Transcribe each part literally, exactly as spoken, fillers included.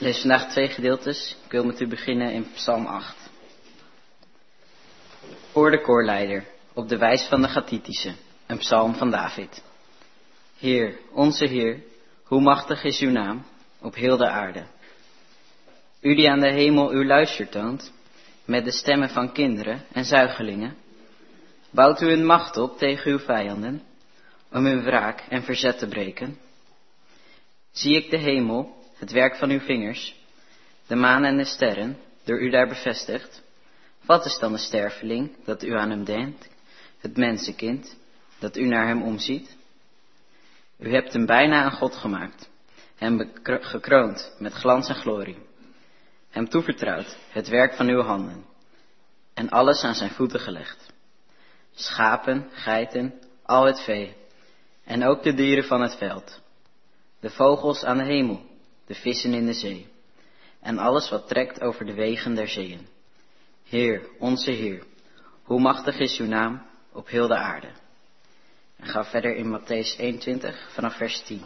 lees vandaag twee gedeeltes. Ik wil met u beginnen in Psalm acht. Voor de koorleider, op de wijs van de Gathitische, een psalm van David. Heer, onze Heer, hoe machtig is uw naam op heel de aarde. U die aan de hemel uw luister toont, met de stemmen van kinderen en zuigelingen, bouwt u een macht op tegen uw vijanden, om hun wraak en verzet te breken. Zie ik de hemel, het werk van uw vingers, de maan en de sterren, door u daar bevestigd. Wat is dan de sterveling, dat u aan hem denkt, het mensenkind, dat u naar hem omziet? U hebt hem bijna een God gemaakt, hem gekroond met glans en glorie, hem toevertrouwd het werk van uw handen, en alles aan zijn voeten gelegd. Schapen, geiten, al het vee, en ook de dieren van het veld, de vogels aan de hemel, de vissen in de zee, en alles wat trekt over de wegen der zeeën. Heer, onze Heer, hoe machtig is uw naam op heel de aarde. En ga verder in Mattheüs eenentwintig vanaf vers tien.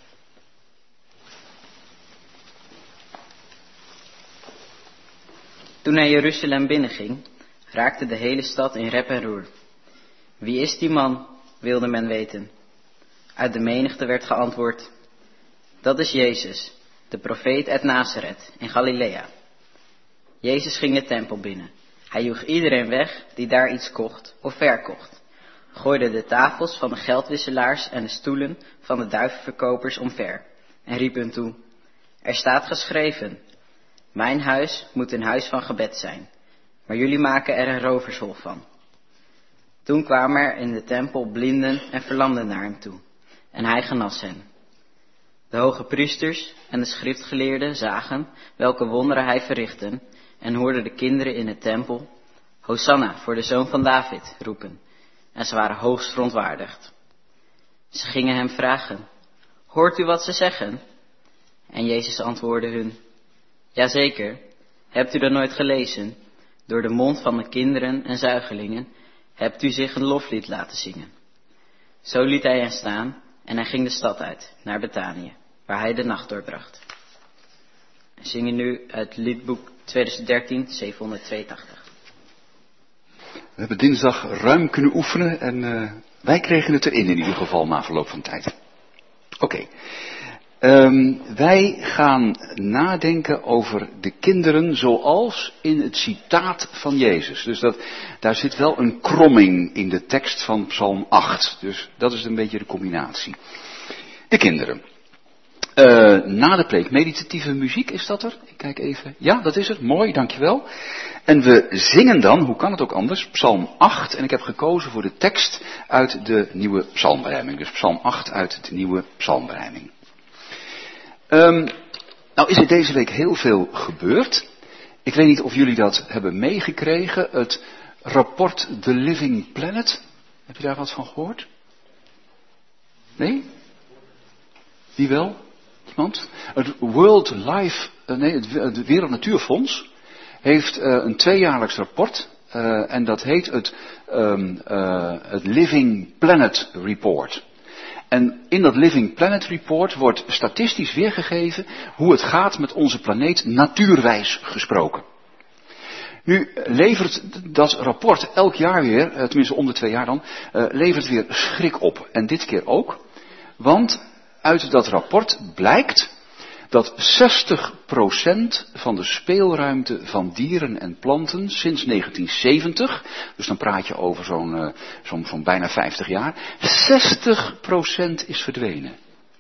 Toen hij Jeruzalem binnenging, raakte de hele stad in rep en roer. Wie is die man, wilde men weten. Uit de menigte werd geantwoord, dat is Jezus, de profeet uit Nazareth in Galilea. Jezus ging de tempel binnen. Hij joeg iedereen weg die daar iets kocht of verkocht, gooide de tafels van de geldwisselaars en de stoelen van de duivenverkopers omver en riep hun toe, er staat geschreven, mijn huis moet een huis van gebed zijn, maar jullie maken er een rovershol van. Toen kwamen er in de tempel blinden en verlamden naar hem toe, en hij genas hen. De hoge priesters en de schriftgeleerden zagen welke wonderen hij verrichtte en hoorden de kinderen in de tempel, Hosanna voor de zoon van David, roepen, en ze waren hoogst verontwaardigd. Ze gingen hem vragen, hoort u wat ze zeggen? En Jezus antwoordde hun, jazeker, hebt u dat nooit gelezen? Door de mond van de kinderen en zuigelingen hebt u zich een loflied laten zingen. Zo liet hij hen staan en hij ging de stad uit, naar Betanië, waar hij de nacht doorbracht. We zingen nu uit liedboek twintig dertien, zevenhonderdtweeëntachtig. We hebben dinsdag ruim kunnen oefenen en uh, wij kregen het erin in ieder geval na verloop van tijd. Oké. Okay. Um, wij gaan nadenken over de kinderen zoals in het citaat van Jezus. Dus dat, daar zit wel een kromming in de tekst van Psalm acht. Dus dat is een beetje de combinatie. De kinderen. Uh, na de preek, meditatieve muziek, is dat er? Ik kijk even. Ja, dat is het. Mooi, dankjewel. En we zingen dan, hoe kan het ook anders, Psalm acht. En ik heb gekozen voor de tekst uit de nieuwe psalmberijming. Dus Psalm acht uit de nieuwe psalmberijming. Um, nou is er deze week heel veel gebeurd. Ik weet niet of jullie dat hebben meegekregen. Het rapport The Living Planet. Heb je daar wat van gehoord? Nee? Wie wel? Iemand? Het World Life, nee, het Wereld Natuurfonds heeft uh, een tweejaarlijks rapport. Uh, en dat heet het, um, uh, het Living Planet Report. En in dat Living Planet Report wordt statistisch weergegeven hoe het gaat met onze planeet natuurwijs gesproken. Nu levert dat rapport elk jaar weer, tenminste om de twee jaar dan, uh, levert weer schrik op. En dit keer ook, want uit dat rapport blijkt dat zestig procent van de speelruimte van dieren en planten sinds negentien zeventig, dus dan praat je over zo'n, uh, zo'n, zo'n bijna vijftig jaar, zestig procent is verdwenen.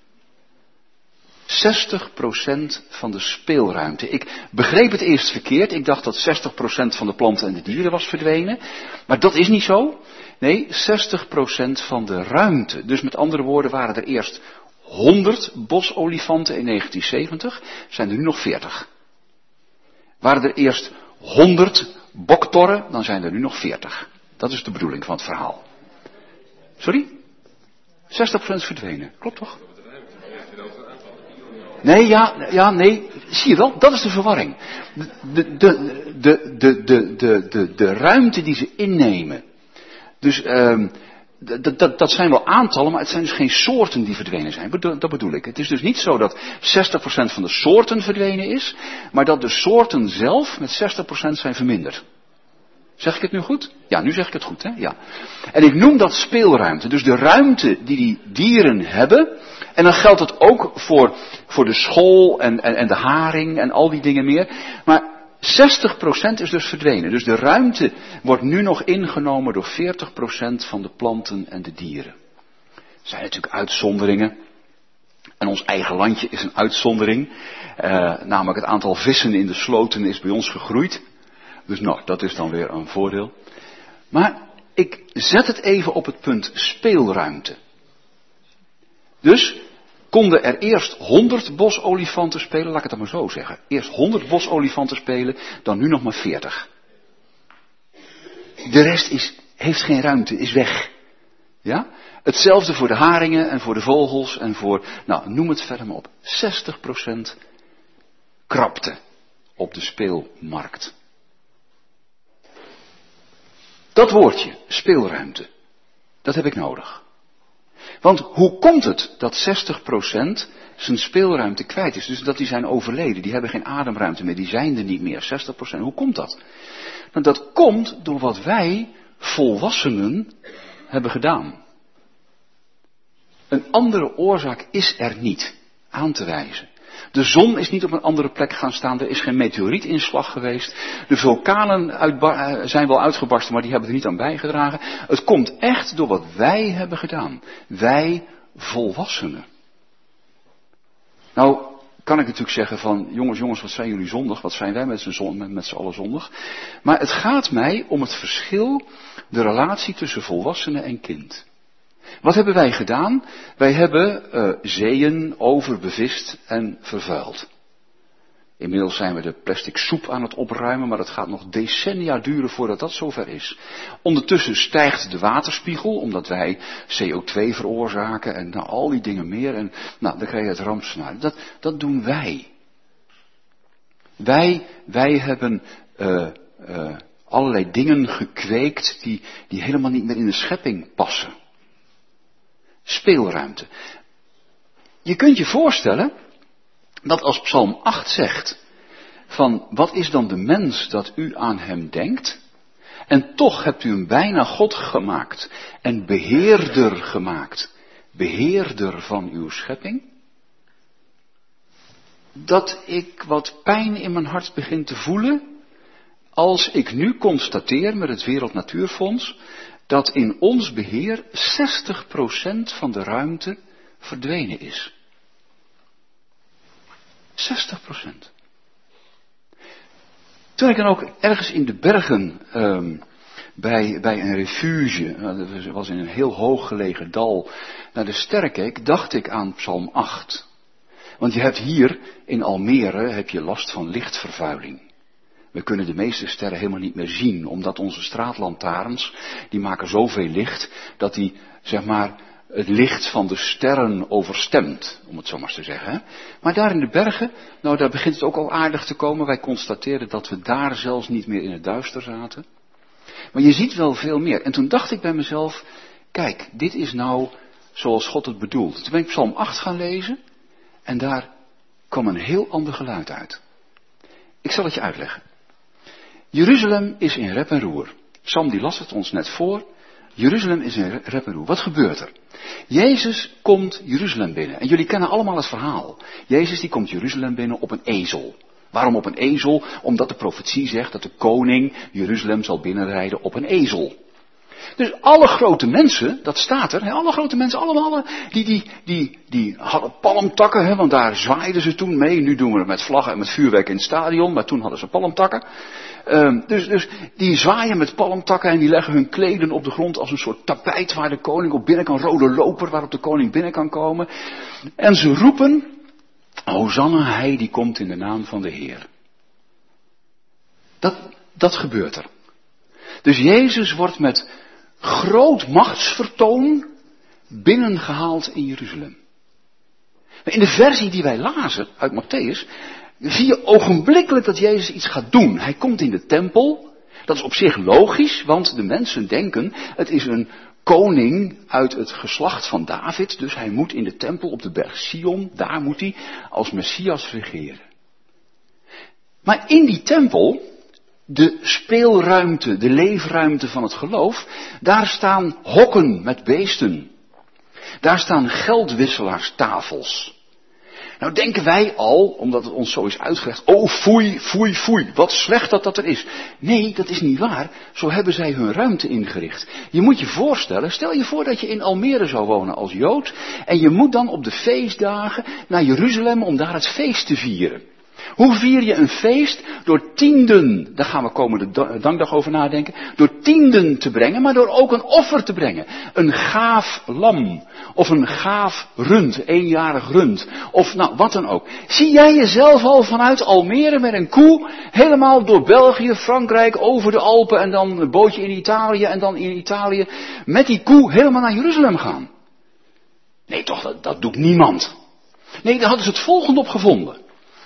zestig procent van de speelruimte. Ik begreep het eerst verkeerd. Ik dacht dat zestig procent van de planten en de dieren was verdwenen. Maar dat is niet zo. Nee, zestig procent van de ruimte. Dus met andere woorden waren er eerst honderd bosolifanten in negentien zeventig, zijn er nu nog veertig. Waren er eerst honderd boktorren, dan zijn er nu nog veertig. Dat is de bedoeling van het verhaal. Sorry? zestig procent is verdwenen. Klopt toch? Nee, ja, ja, nee. Zie je wel, dat is de verwarring. De, de, de, de, de, de, de, de, de ruimte die ze innemen. Dus, um, dat, dat, dat zijn wel aantallen, maar het zijn dus geen soorten die verdwenen zijn. Dat bedoel ik. Het is dus niet zo dat zestig procent van de soorten verdwenen is, maar dat de soorten zelf met zestig procent zijn verminderd. Zeg ik het nu goed? Ja, nu zeg ik het goed, hè? Ja. En ik noem dat speelruimte. Dus de ruimte die die dieren hebben. En dan geldt het ook voor, voor de school en, en, en de haring en al die dingen meer. Maar zestig procent is dus verdwenen. Dus de ruimte wordt nu nog ingenomen door veertig procent van de planten en de dieren. Er zijn natuurlijk uitzonderingen. En ons eigen landje is een uitzondering. Uh, namelijk het aantal vissen in de sloten is bij ons gegroeid. Dus nou, dat is dan weer een voordeel. Maar ik zet het even op het punt speelruimte. Dus konden er eerst honderd bosolifanten spelen, laat ik het dan maar zo zeggen. Eerst honderd bosolifanten spelen, dan nu nog maar veertig. De rest is, heeft geen ruimte, is weg. Ja? Hetzelfde voor de haringen en voor de vogels en voor, nou noem het verder maar op. zestig procent krapte op de speelmarkt. Dat woordje, speelruimte, dat heb ik nodig. Want hoe komt het dat zestig procent zijn speelruimte kwijt is? Dus dat die zijn overleden, die hebben geen ademruimte meer, die zijn er niet meer, zestig procent. Hoe komt dat? Nou, dat komt door wat wij, volwassenen, hebben gedaan. Een andere oorzaak is er niet aan te wijzen. De zon is niet op een andere plek gaan staan, er is geen meteorietinslag geweest. De vulkanen uitba- zijn wel uitgebarsten, maar die hebben er niet aan bijgedragen. Het komt echt door wat wij hebben gedaan. Wij volwassenen. Nou, kan ik natuurlijk zeggen van, jongens, jongens, wat zijn jullie zondig? Wat zijn wij met z'n, zon, met, met z'n allen zondig? Maar het gaat mij om het verschil, de relatie tussen volwassenen en kind. Wat hebben wij gedaan? Wij hebben uh, zeeën overbevist en vervuild. Inmiddels zijn we de plastic soep aan het opruimen, maar dat gaat nog decennia duren voordat dat zover is. Ondertussen stijgt de waterspiegel, omdat wij C O twee veroorzaken en nou, al die dingen meer. En nou, dan krijg je het rampscenario. Dat, dat doen wij. Wij, wij hebben uh, uh, allerlei dingen gekweekt die, die helemaal niet meer in de schepping passen. Speelruimte. Je kunt je voorstellen dat als Psalm acht zegt van wat is dan de mens dat u aan hem denkt? En toch hebt u hem bijna God gemaakt en beheerder gemaakt. Beheerder van uw schepping. Dat ik wat pijn in mijn hart begin te voelen als ik nu constateer met het Wereld Natuurfonds dat in ons beheer zestig procent van de ruimte verdwenen is. zestig procent. Toen ik dan ook ergens in de bergen um, bij, bij een refuge, uh, dat was in een heel hoog gelegen dal, naar de sterren keek, dacht ik aan Psalm acht. Want je hebt hier in Almere heb je last van lichtvervuiling. We kunnen de meeste sterren helemaal niet meer zien, omdat onze straatlantaarns, die maken zoveel licht, dat die, zeg maar, het licht van de sterren overstemt, om het zo maar te zeggen. Hè? Maar daar in de bergen, nou daar begint het ook al aardig te komen. Wij constateerden dat we daar zelfs niet meer in het duister zaten. Maar je ziet wel veel meer. En toen dacht ik bij mezelf, kijk, dit is nou zoals God het bedoelt. Toen ben ik Psalm acht gaan lezen en daar kwam een heel ander geluid uit. Ik zal het je uitleggen. Jeruzalem is in rep en roer. Sam die las het ons net voor. Jeruzalem is in rep en roer. Wat gebeurt er? Jezus komt Jeruzalem binnen. En jullie kennen allemaal het verhaal. Jezus die komt Jeruzalem binnen op een ezel. Waarom op een ezel? Omdat de profetie zegt dat de koning Jeruzalem zal binnenrijden op een ezel. Dus alle grote mensen, dat staat er, hè, alle grote mensen, allemaal, die, die, die, die hadden palmtakken, hè, want daar zwaaiden ze toen mee. Nu doen we het met vlaggen en met vuurwerk in het stadion, maar toen hadden ze palmtakken. Um, dus, dus die zwaaien met palmtakken en die leggen hun kleden op de grond als een soort tapijt waar de koning op binnen kan, rode loper waarop de koning binnen kan komen. En ze roepen, Hosanna, hij die komt in de naam van de Heer. Dat, dat gebeurt er. Dus Jezus wordt met groot machtsvertoon binnengehaald in Jeruzalem. In de versie die wij lazen uit Matthäus, zie je ogenblikkelijk dat Jezus iets gaat doen. Hij komt in de tempel. Dat is op zich logisch, want de mensen denken, het is een koning uit het geslacht van David, dus hij moet in de tempel op de berg Sion, daar moet hij als Messias regeren. Maar in die tempel, de speelruimte, de leefruimte van het geloof, daar staan hokken met beesten. Daar staan geldwisselaarstafels. Nou denken wij al, omdat het ons zo is uitgelegd, oh foei, foei, foei, wat slecht dat dat er is. Nee, dat is niet waar. Zo hebben zij hun ruimte ingericht. Je moet je voorstellen, stel je voor dat je in Almere zou wonen als Jood en je moet dan op de feestdagen naar Jeruzalem om daar het feest te vieren. Hoe vier je een feest? Door tienden, daar gaan we komende dankdag over nadenken, door tienden te brengen, maar door ook een offer te brengen. Een gaaf lam, of een gaaf rund, eenjarig rund, of nou wat dan ook. Zie jij jezelf al vanuit Almere met een koe, helemaal door België, Frankrijk, over de Alpen en dan een bootje in Italië en dan in Italië, met die koe helemaal naar Jeruzalem gaan? Nee toch, dat, dat doet niemand. Nee, daar hadden ze het volgende op gevonden.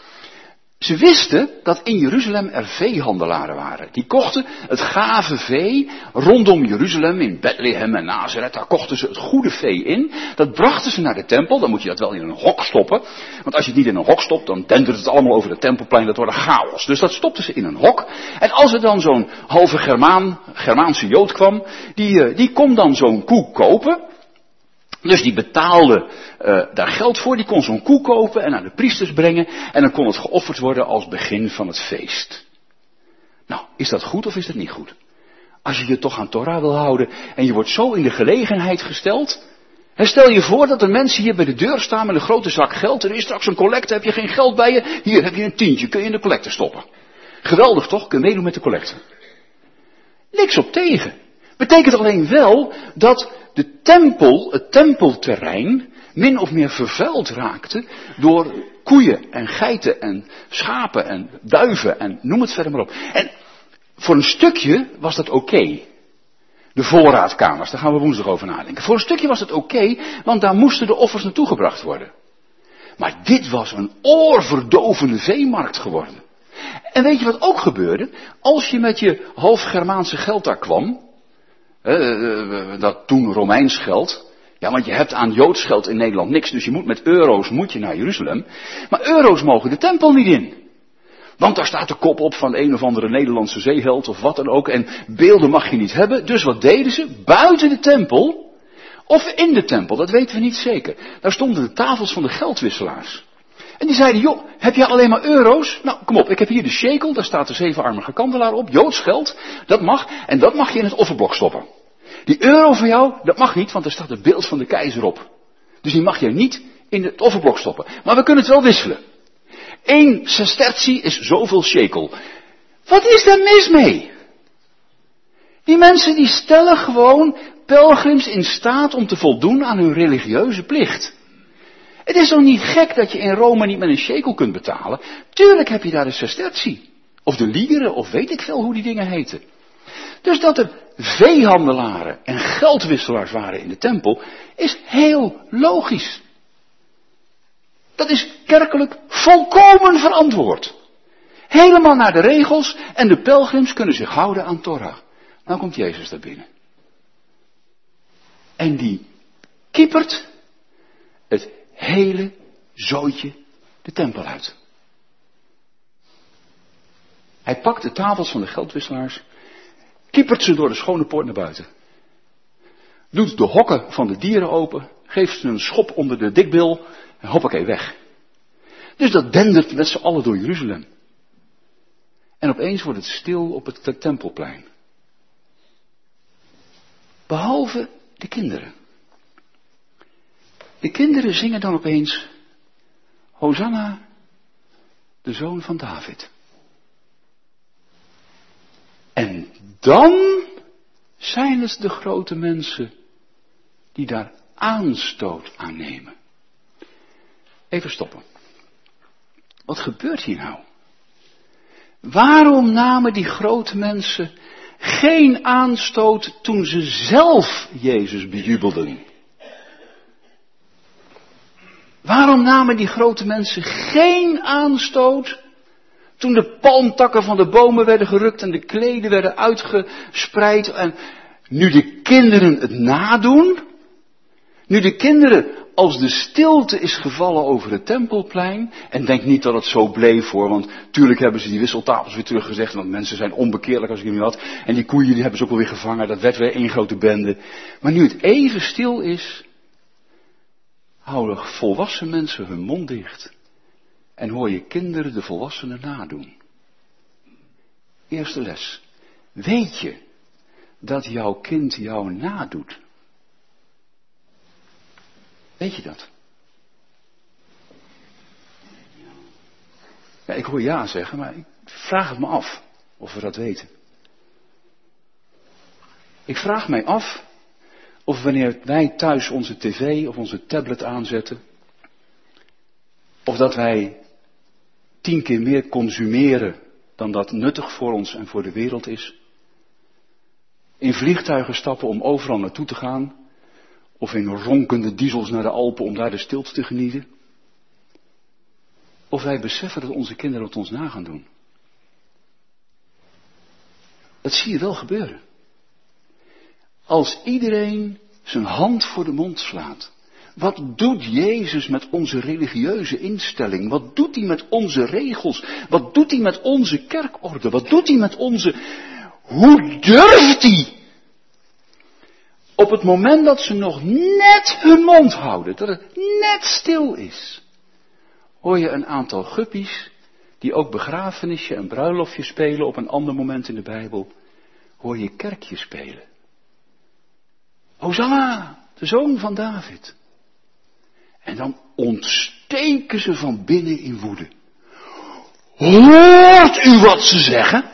Ze wisten dat in Jeruzalem er veehandelaren waren. Die kochten het gave vee rondom Jeruzalem, in Bethlehem en Nazareth. Daar kochten ze het goede vee in. Dat brachten ze naar de tempel. Dan moet je dat wel in een hok stoppen. Want als je het niet in een hok stopt, dan dendert het allemaal over het tempelplein. Dat wordt een chaos. Dus dat stopten ze in een hok. En als er dan zo'n halve Germaan, Germaanse Jood kwam, die, die kon dan zo'n koe kopen. Dus die betaalde uh, daar geld voor, die kon zo'n koe kopen en naar de priesters brengen en dan kon het geofferd worden als begin van het feest. Nou, is dat goed of is dat niet goed? Als je je toch aan Torah wil houden en je wordt zo in de gelegenheid gesteld. En stel je voor dat er mensen hier bij de deur staan met een grote zak geld. Er is straks een collecte, heb je geen geld bij je? Hier heb je een tientje, kun je in de collecte stoppen. Geweldig toch, kun je meedoen met de collecte. Niks op tegen. Betekent alleen wel dat de tempel, het tempelterrein, min of meer vervuild raakte door koeien en geiten en schapen en duiven en noem het verder maar op. En voor een stukje was dat oké. Okay. De voorraadkamers, daar gaan we woensdag over nadenken. Voor een stukje was het oké, okay, want daar moesten de offers naartoe gebracht worden. Maar dit was een oorverdovende veemarkt geworden. En weet je wat ook gebeurde? Als je met je half Germaanse geld daar kwam, Uh, dat toen Romeins geld. Ja, want je hebt aan Joods geld in Nederland niks. Dus je moet met euro's moet je naar Jeruzalem. Maar euro's mogen de tempel niet in. Want daar staat de kop op van een of andere Nederlandse zeeheld of wat dan ook. En beelden mag je niet hebben. Dus wat deden ze? Buiten de tempel. Of in de tempel, dat weten we niet zeker. Daar stonden de tafels van de geldwisselaars. En die zeiden, joh, heb jij alleen maar euro's? Nou, kom op, ik heb hier de shekel, daar staat de zevenarmige kandelaar op, Joods geld, dat mag, en dat mag je in het offerblok stoppen. Die euro van jou, dat mag niet, want er staat het beeld van de keizer op. Dus die mag je niet in het offerblok stoppen. Maar we kunnen het wel wisselen. Eén sestertie is zoveel shekel. Wat is daar mis mee? Die mensen die stellen gewoon pelgrims in staat om te voldoen aan hun religieuze plicht. Het is toch niet gek dat je in Rome niet met een shekel kunt betalen? Tuurlijk heb je daar de sestertie. Of de lieren, of weet ik veel hoe die dingen heten. Dus dat er veehandelaren en geldwisselaars waren in de tempel, is heel logisch. Dat is kerkelijk volkomen verantwoord. Helemaal naar de regels en de pelgrims kunnen zich houden aan Torah. Nou komt Jezus daar binnen. En die kiepert het hele zooitje de tempel uit. Hij pakt de tafels van de geldwisselaars, kiepert ze door de schone poort naar buiten. Doet de hokken van de dieren open, geeft ze een schop onder de dikbil en hoppakee weg. Dus dat dendert met z'n allen door Jeruzalem. En opeens wordt het stil op het tempelplein. Behalve de kinderen. De kinderen zingen dan opeens, Hosanna, de zoon van David. En dan zijn het de grote mensen die daar aanstoot aan nemen. Even stoppen. Wat gebeurt hier nou? Waarom namen die grote mensen geen aanstoot toen ze zelf Jezus bejubelden? Waarom namen die grote mensen geen aanstoot toen de palmtakken van de bomen werden gerukt en de kleden werden uitgespreid en Nu de kinderen het nadoen, nu de kinderen, als de stilte is gevallen over het Tempelplein, en denk niet dat het zo bleef hoor, want tuurlijk hebben ze die wisseltafels weer teruggezegd, want mensen zijn onbekeerlijk als ik niet had, en die koeien die hebben ze ook alweer gevangen, dat werd weer één grote bende. Maar nu het even stil is, houden volwassen mensen hun mond dicht en hoor je kinderen de volwassenen nadoen. Eerste les. Weet je dat jouw kind jou nadoet? Weet je dat? Ja, ik hoor ja zeggen, maar ik vraag het me af of we dat weten. Ik vraag mij af of wanneer wij thuis onze tv of onze tablet aanzetten, of dat wij tien keer meer consumeren dan dat nuttig voor ons en voor de wereld is. In vliegtuigen stappen om overal naartoe te gaan. Of in ronkende diesels naar de Alpen om daar de stilte te genieten. Of wij beseffen dat onze kinderen het ons na gaan doen. Dat zie je wel gebeuren. Als iedereen zijn hand voor de mond slaat. Wat doet Jezus met onze religieuze instelling? Wat doet hij met onze regels? Wat doet hij met onze kerkorde? Wat doet hij met onze... Hoe durft hij? Op het moment dat ze nog net hun mond houden, dat het net stil is, hoor je een aantal guppies, die ook begrafenisje en bruiloftje spelen op een ander moment in de Bijbel, hoor je kerkje spelen. Hosanna, de zoon van David. En dan ontsteken ze van binnen in woede. Hoort u wat ze zeggen?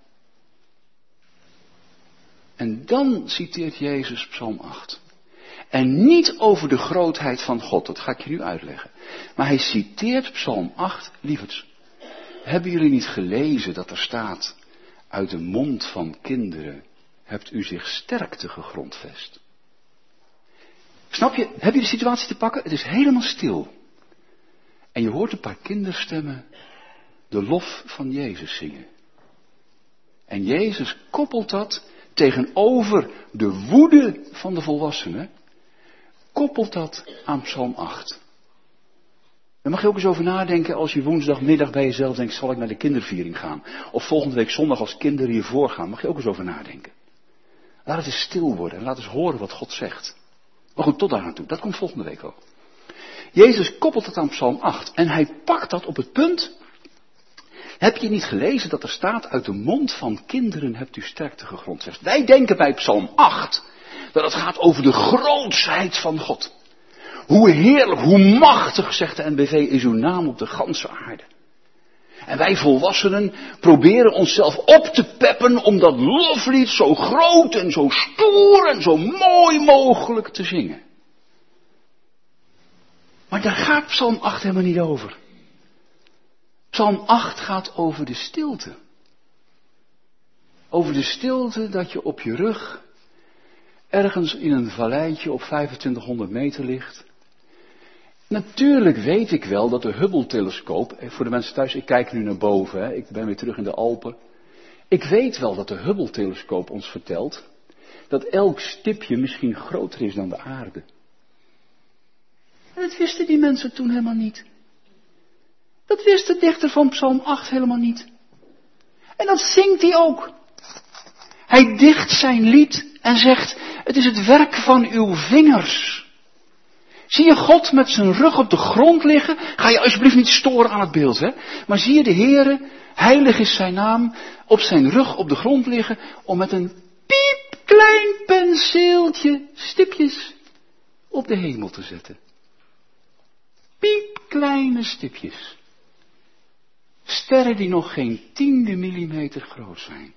En dan citeert Jezus Psalm acht. En niet over de grootheid van God, dat ga ik je nu uitleggen. Maar hij citeert Psalm acht, lieverds. Hebben jullie niet gelezen dat er staat, uit de mond van kinderen hebt u zich sterkte gegrondvest. Snap je, heb je de situatie te pakken? Het is helemaal stil. En je hoort een paar kinderstemmen de lof van Jezus zingen. En Jezus koppelt dat tegenover de woede van de volwassenen, koppelt dat aan Psalm acht. Daar mag je ook eens over nadenken als je woensdagmiddag bij jezelf denkt, zal ik naar de kinderviering gaan? Of volgende week zondag als kinderen hiervoor gaan, mag je ook eens over nadenken. Laat het eens stil worden en laat eens horen wat God zegt. Maar goed, tot daar naartoe, dat komt volgende week ook. Jezus koppelt dat aan Psalm acht en hij pakt dat op het punt. Heb je niet gelezen dat er staat, uit de mond van kinderen hebt u sterkte gegrondvest. Wij denken bij Psalm acht dat het gaat over de grootsheid van God. Hoe heerlijk, hoe machtig, zegt de N B V, is uw naam op de ganse aarde. En wij volwassenen proberen onszelf op te peppen om dat loflied zo groot en zo stoer en zo mooi mogelijk te zingen. Maar daar gaat Psalm acht helemaal niet over. Psalm acht gaat over de stilte. Over de stilte dat je op je rug ergens in een valleitje op vijfentwintighonderd meter ligt. Natuurlijk weet ik wel dat de Hubble-telescoop, voor de mensen thuis, ik kijk nu naar boven, hè, ik ben weer terug in de Alpen. Ik weet wel dat de Hubble-telescoop ons vertelt dat elk stipje misschien groter is dan de aarde. En dat wisten die mensen toen helemaal niet. Dat wist de dichter van Psalm acht helemaal niet. En dat zingt hij ook. Hij dicht zijn lied en zegt, het is het werk van uw vingers. Zie je God met zijn rug op de grond liggen? Ga je alsjeblieft niet storen aan het beeld, hè? Maar zie je de Heere, heilig is zijn naam, op zijn rug op de grond liggen, om met een piepklein penseeltje stipjes op de hemel te zetten. Piepkleine stipjes. Sterren die nog geen tiende millimeter groot zijn.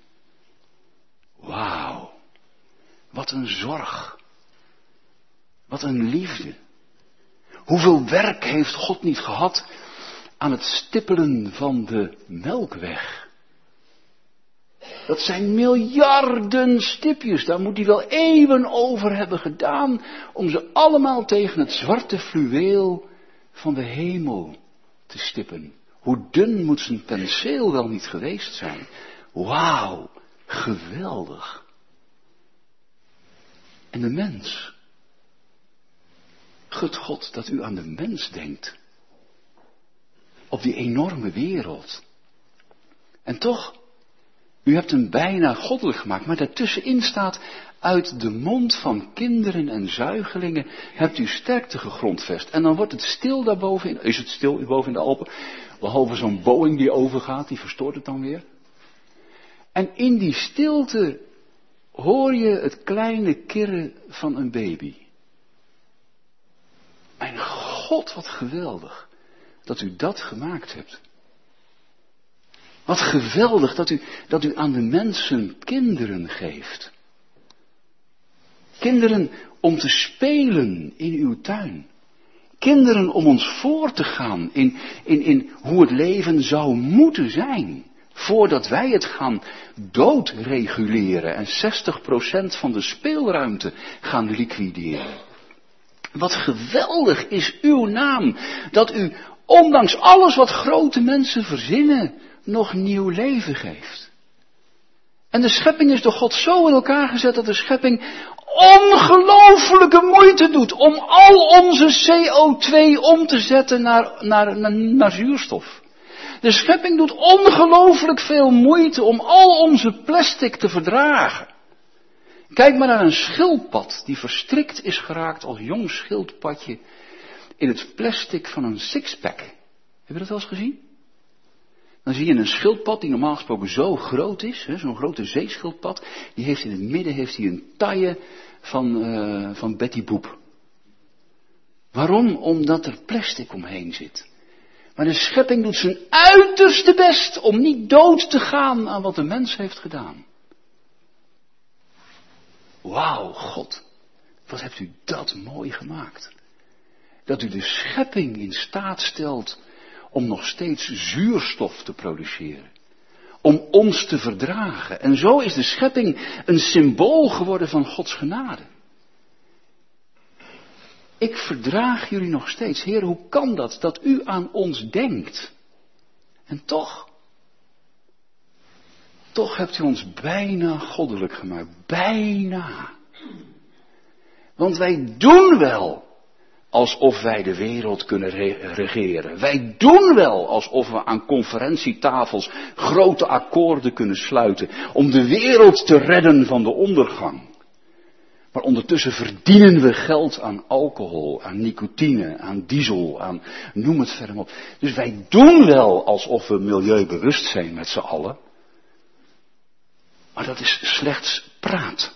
Wauw. Wat een zorg. Wat een liefde. Hoeveel werk heeft God niet gehad aan het stippelen van de Melkweg? Dat zijn miljarden stipjes, daar moet hij wel eeuwen over hebben gedaan om ze allemaal tegen het zwarte fluweel van de hemel te stippen. Hoe dun moet zijn penseel wel niet geweest zijn? Wauw, geweldig. en de mens. Gut God dat u aan de mens denkt. Op die enorme wereld. En toch, u hebt hem bijna goddelijk gemaakt, maar daartussenin staat, uit de mond van kinderen en zuigelingen hebt u sterkte gegrondvest. En dan wordt het stil daarboven, is het stil boven in de Alpen, behalve zo'n Boeing die overgaat, die verstoort het dan weer. En in die stilte hoor je het kleine kirren van een baby. Mijn God, wat geweldig dat u dat gemaakt hebt. Wat geweldig dat u, dat u aan de mensen kinderen geeft. Kinderen om te spelen in uw tuin. Kinderen om ons voor te gaan in, in, in hoe het leven zou moeten zijn. Voordat wij het gaan doodreguleren en zestig procent van de speelruimte gaan liquideren. Wat geweldig is uw naam, dat u ondanks alles wat grote mensen verzinnen, nog nieuw leven geeft. En de schepping is door God zo in elkaar gezet dat de schepping ongelooflijke moeite doet om al onze C O twee om te zetten naar, naar, naar, naar zuurstof. De schepping doet ongelooflijk veel moeite om al onze plastic te verdragen. Kijk maar naar een schildpad die verstrikt is geraakt als jong schildpadje in het plastic van een sixpack. Heb je dat wel eens gezien? Dan zie je een schildpad die normaal gesproken zo groot is, hè, zo'n grote zeeschildpad, die heeft in het midden heeft hij een taille van, uh, van Betty Boep. Waarom? Omdat er plastic omheen zit. Maar de schepping doet zijn uiterste best om niet dood te gaan aan wat de mens heeft gedaan. Wauw, God, wat hebt u dat mooi gemaakt. Dat u de schepping in staat stelt om nog steeds zuurstof te produceren. Om ons te verdragen. En zo is de schepping een symbool geworden van Gods genade. Ik verdraag jullie nog steeds. Heer, hoe kan dat, dat u aan ons denkt? En toch, toch hebt u ons bijna goddelijk gemaakt. Bijna. Want wij doen wel alsof wij de wereld kunnen re- regeren. Wij doen wel alsof we aan conferentietafels grote akkoorden kunnen sluiten om de wereld te redden van de ondergang. Maar ondertussen verdienen we geld aan alcohol, aan nicotine, aan diesel, aan noem het verder op. Dus wij doen wel alsof we milieubewust zijn met z'n allen. Maar dat is slechts praat.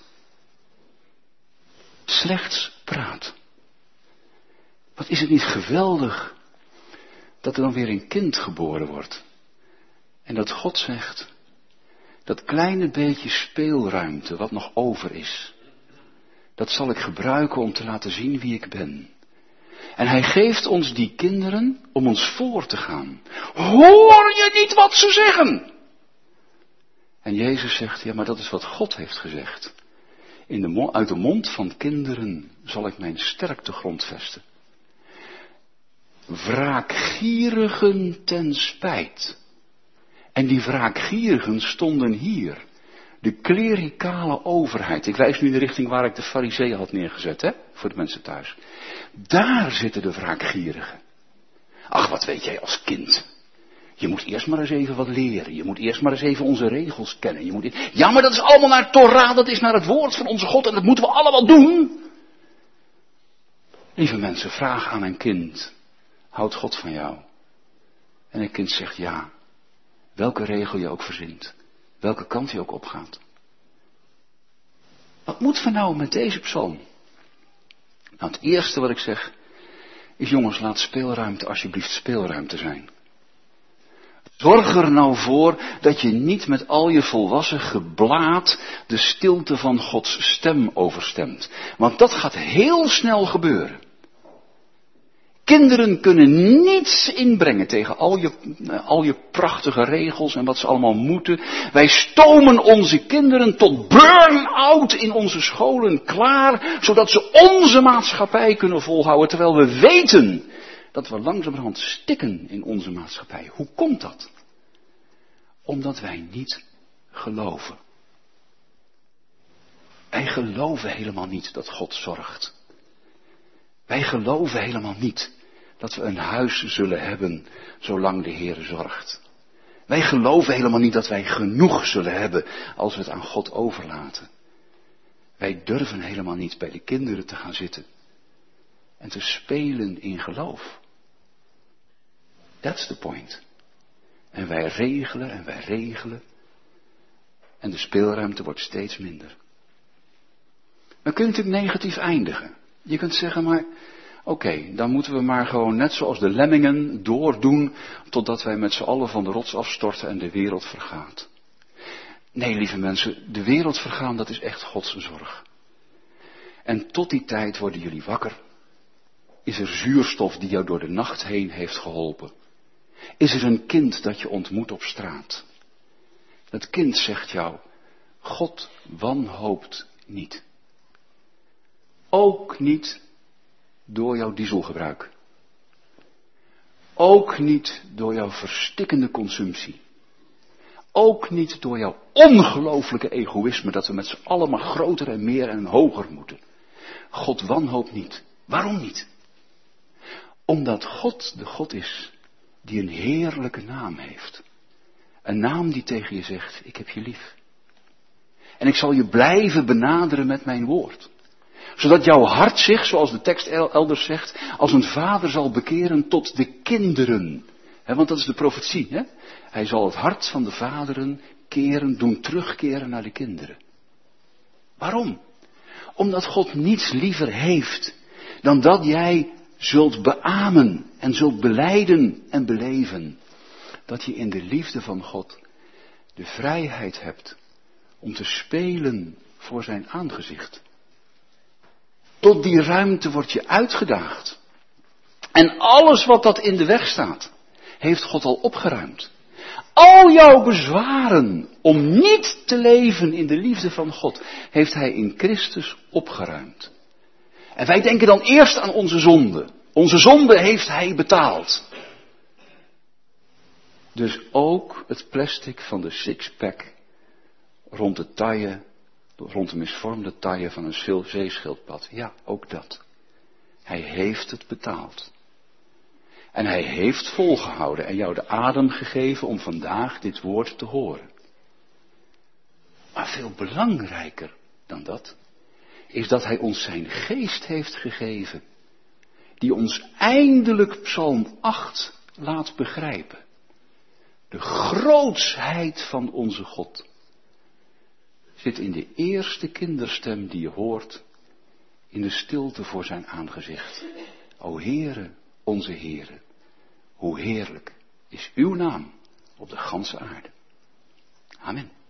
Slechts praat. Wat is het niet geweldig dat er dan weer een kind geboren wordt. En dat God zegt, dat kleine beetje speelruimte wat nog over is, dat zal ik gebruiken om te laten zien wie ik ben. En hij geeft ons die kinderen om ons voor te gaan. Hoor je niet wat ze zeggen? En Jezus zegt, ja, maar dat is wat God heeft gezegd. In de mo- uit de mond van kinderen zal ik mijn sterkte grondvesten. Wraakgierigen ten spijt. En die wraakgierigen stonden hier. De klerikale overheid. Ik wijs nu in de richting waar ik de farizeeën had neergezet, hè, voor de mensen thuis. Daar zitten de wraakgierigen. Ach, wat weet jij als kind? Je moet eerst maar eens even wat leren. Je moet eerst maar eens even onze regels kennen. Je moet e- ja, maar dat is allemaal naar Torah, dat is naar het woord van onze God en dat moeten we allemaal doen. Lieve mensen, vraag aan een kind. Houdt God van jou? En een kind zegt ja. Welke regel je ook verzint. Welke kant je ook opgaat. Wat moeten we nou met deze psalm? Nou, het eerste wat ik zeg is, jongens, laat speelruimte alsjeblieft speelruimte zijn. Zorg er nou voor dat je niet met al je volwassen geblaat de stilte van Gods stem overstemt. Want dat gaat heel snel gebeuren. Kinderen kunnen niets inbrengen tegen al je, al je prachtige regels en wat ze allemaal moeten. Wij stomen onze kinderen tot burn-out in onze scholen klaar, zodat ze onze maatschappij kunnen volhouden, terwijl we weten dat we langzamerhand stikken in onze maatschappij. Hoe komt dat? Omdat wij niet geloven. Wij geloven helemaal niet dat God zorgt. Wij geloven helemaal niet dat we een huis zullen hebben zolang de Heer zorgt. Wij geloven helemaal niet dat wij genoeg zullen hebben als we het aan God overlaten. Wij durven helemaal niet bij de kinderen te gaan zitten en te spelen in geloof. That's the point. En wij regelen en wij regelen en de speelruimte wordt steeds minder. Dan kun je natuurlijk negatief eindigen. Je kunt zeggen, maar oké, okay, dan moeten we maar gewoon net zoals de lemmingen doordoen totdat wij met z'n allen van de rots afstorten en de wereld vergaat. Nee, lieve mensen, de wereld vergaan, dat is echt Gods zorg. En tot die tijd worden jullie wakker. Is er zuurstof die jou door de nacht heen heeft geholpen? Is er een kind dat je ontmoet op straat? Dat kind zegt jou, God wanhoopt niet. Ook niet door jouw dieselgebruik. Ook niet door jouw verstikkende consumptie. Ook niet door jouw ongelooflijke egoïsme dat we met z'n allen maar groter en meer en hoger moeten. God wanhoopt niet. Waarom niet? Omdat God de God is die een heerlijke naam heeft. Een naam die tegen je zegt, ik heb je lief. En ik zal je blijven benaderen met mijn woord. Zodat jouw hart zich, zoals de tekst elders zegt, als een vader zal bekeren tot de kinderen. He, want dat is de profetie. He? Hij zal het hart van de vaderen keren, doen terugkeren naar de kinderen. Waarom? Omdat God niets liever heeft dan dat jij zult beamen en zult belijden en beleven. Dat je in de liefde van God de vrijheid hebt om te spelen voor zijn aangezicht. Tot die ruimte word je uitgedaagd. En alles wat dat in de weg staat, heeft God al opgeruimd. Al jouw bezwaren om niet te leven in de liefde van God, heeft Hij in Christus opgeruimd. En wij denken dan eerst aan onze zonde. Onze zonde heeft Hij betaald. Dus ook het plastic van de sixpack rond de taille, rond de misvormde taille van een zeeschildpad. Ja, ook dat. Hij heeft het betaald. En hij heeft volgehouden en jou de adem gegeven om vandaag dit woord te horen. Maar veel belangrijker dan dat, is dat hij ons zijn geest heeft gegeven, die ons eindelijk Psalm acht laat begrijpen. De grootsheid van onze God zit in de eerste kinderstem die je hoort, in de stilte voor zijn aangezicht. O Heere, onze Heere, hoe heerlijk is uw naam op de ganse aarde. Amen.